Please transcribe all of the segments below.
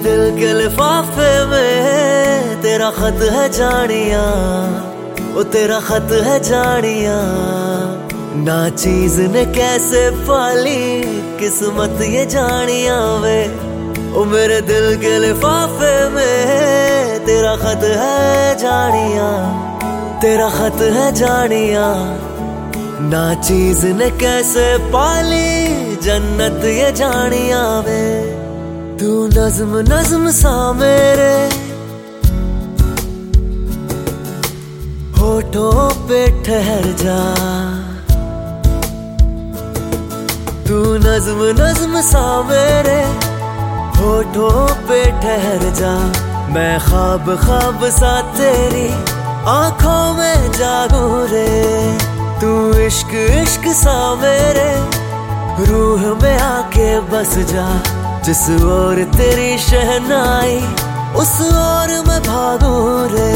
दिल के लिफाफे में तेरा खत है जानिया, ओ तेरा खत है जानिया। ना चीज ने कैसे पाली किस्मत ये जानिया वे, ओ मेरे दिल के लिफाफे में तेरा खत है जानिया, तेरा खत है जानिया। ना चीज ने कैसे पाली जन्नत ये जानिया वे। तू नज्म नज्म सा मेरे होठों पे ठहर जा, तू नज्म नज्म सा मेरे होठों पे ठहर जा। मैं ख्वाब ख्वाब सा तेरी आंखों में जागूं रे, तू इश्क इश्क सा मेरे रूह में आके बस जा। जिस ओर तेरी शहनाई उस ओर मैं भागूं रे।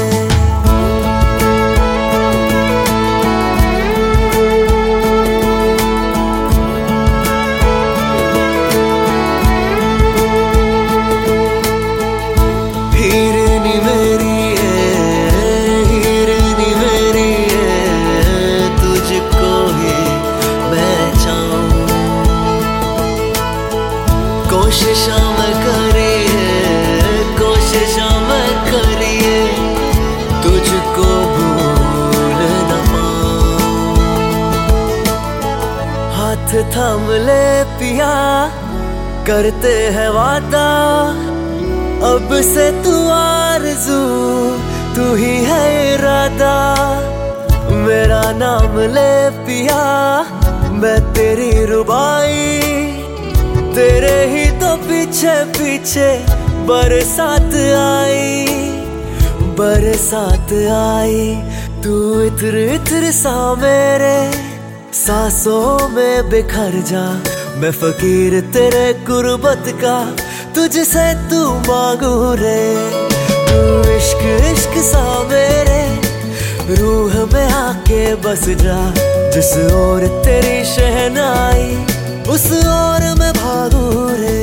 हीरनी मेरी है, हीरनी मेरी है, तुझको ही मैं चाहूं। कोशिशा मैं करिए, कोशिशा मैं करिए, तुझको भूल न पाऊं। हाथ थाम ले पिया करते हैं वादा, अब से तू आरज़ू तू ही है इरादा। मेरा नाम ले पिया मैं तेरी रुबाई, तेरे ही तो पीछे पीछे बरसात आई, बरसात आई। तू इत्र इत्र सा मेरे सांसों में बिखर जा। मैं फकीर तेरे गुर्बत का तुझसे तू मांगू रे। तू इश्क इश्क सा मेरे रूह में आके बस जा। जिस ओर तेरी शहनाई उस ओर मैं भागूं रे।